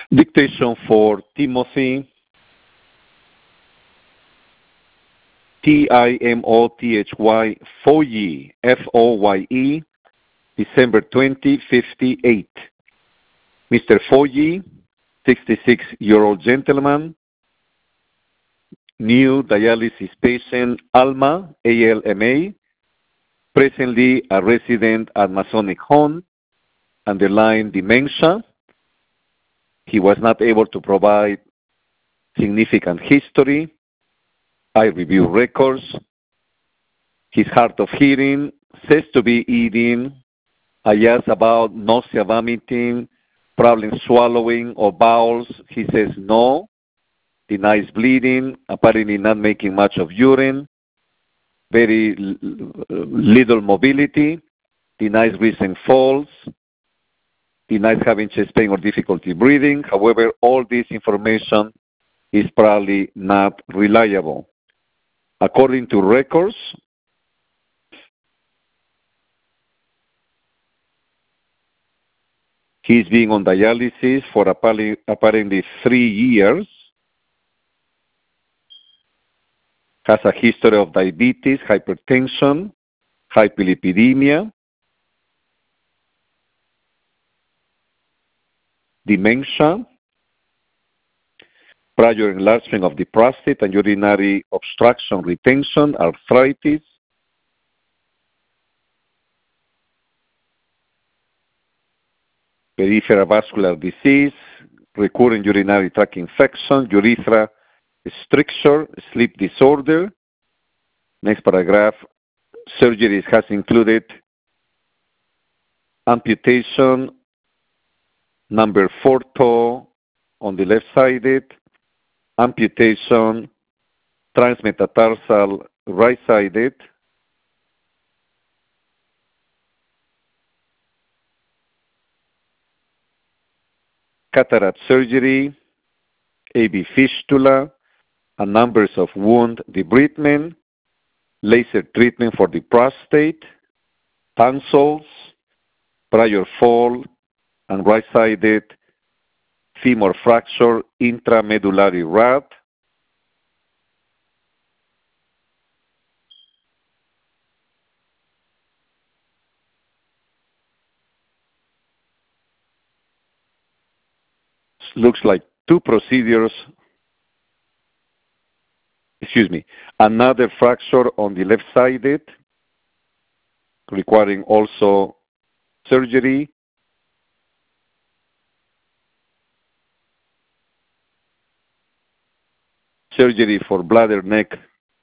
Dictation for Timothy, Timothy, Foye, Foye, December 20, 58. Mr. Foye, 66-year-old gentleman, new dialysis patient, Alma, ALMA, presently a resident at Masonic Home, underlying dementia. He was not able to provide significant history. I review records. His hard of hearing says to be eating. I asked about nausea, vomiting, problem swallowing or bowels. He says no. Denies bleeding, apparently not making much of urine, very little mobility, denies recent falls, denies having chest pain or difficulty breathing. However, all this information is probably not reliable. According to records, he's been on dialysis for apparently 3 years, has a history of diabetes, hypertension, hyperlipidemia, dementia, prior enlargement of the prostate and urinary obstruction, retention, arthritis, peripheral vascular disease, recurrent urinary tract infection, urethra stricture, sleep disorder. Next paragraph, surgeries has included amputation, number 4 toe on the left-sided, amputation, transmetatarsal right-sided, cataract surgery, AV fistula, and numbers of wound debridement, laser treatment for the prostate, tonsils, prior fall, and right-sided femur fracture, intramedullary rad. Looks like 2 procedures, another fracture on the left-sided, requiring also surgery, surgery for bladder neck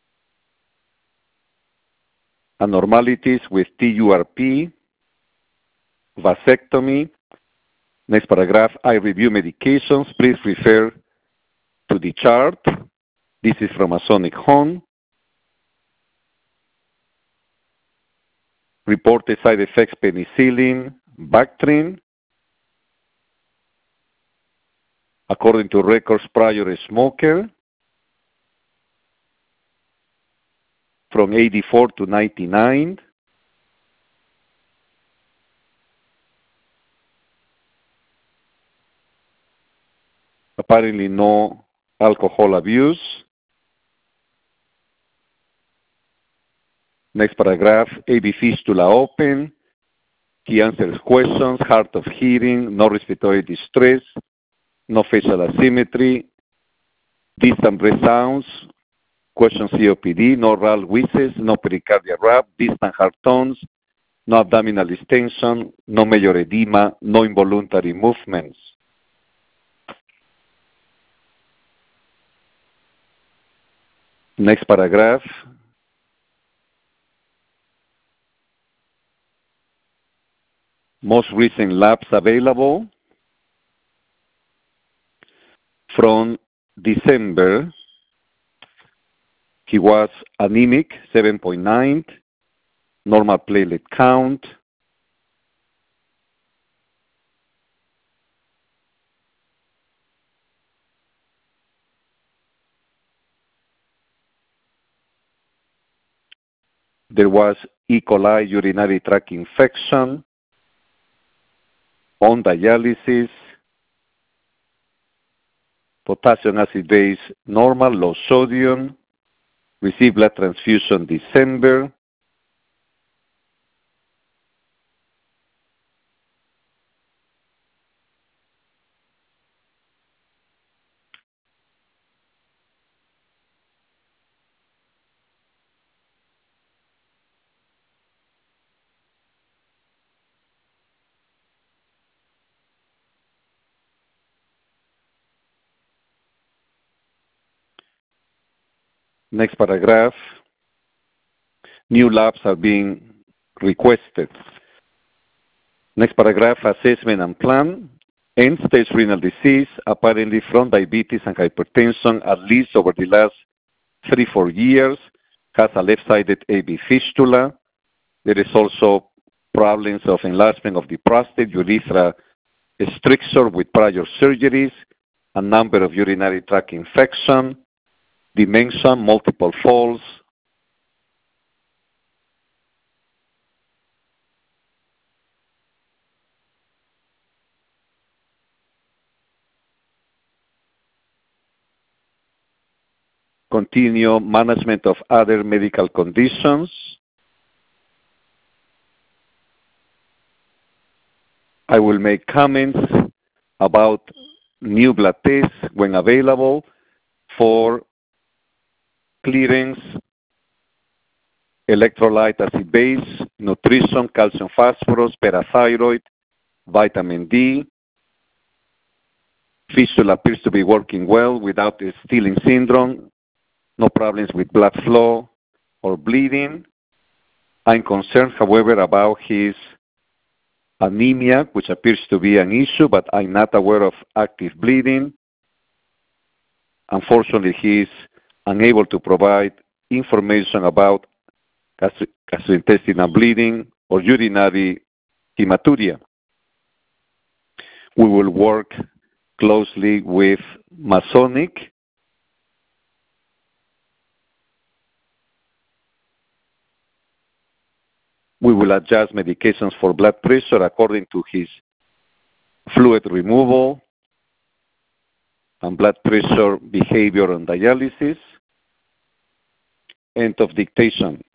abnormalities with TURP, vasectomy. Next paragraph, I review medications. Please refer to the chart. This is from Masonic Home. Reported side effects, penicillin, Bactrim. According to records, prior smoker. From 84 to 99. Apparently no alcohol abuse. Next paragraph, AV fistula open. He answers questions, hard of hearing, no respiratory distress, no facial asymmetry, distant breath sounds, question COPD, no RAL wheezes, no pericardial rap, distant heart tones, no abdominal distension, no major edema, no involuntary movements. Next paragraph. Most recent labs available from December. He was anemic, 7.9, normal platelet count. There was E. coli urinary tract infection, on dialysis, Potassium acid base normal, low sodium. Received blood transfusion December. Next paragraph. New labs are being requested. Next paragraph, assessment and plan. End-stage renal disease, apparently from diabetes and hypertension, at least over the last 3-4 years, has a left-sided AV fistula. There is also problems of enlargement of the prostate, urethra stricture with prior surgeries, a number of urinary tract infection, dementia, multiple falls. Continue management of other medical conditions. I will make comments about new blood tests when available for clearance, electrolyte acid base, nutrition, calcium phosphorus, parathyroid, vitamin D. Fistula appears to be working well without a Stilling syndrome, no problems with blood flow or bleeding. I'm concerned, however, about his anemia, which appears to be an issue, but I'm not aware of active bleeding. Unfortunately, he is unable to provide information about gastrointestinal bleeding or urinary hematuria. We will work closely with Masonic. We will adjust medications for blood pressure according to his fluid removal and blood pressure behavior on dialysis. End of dictation.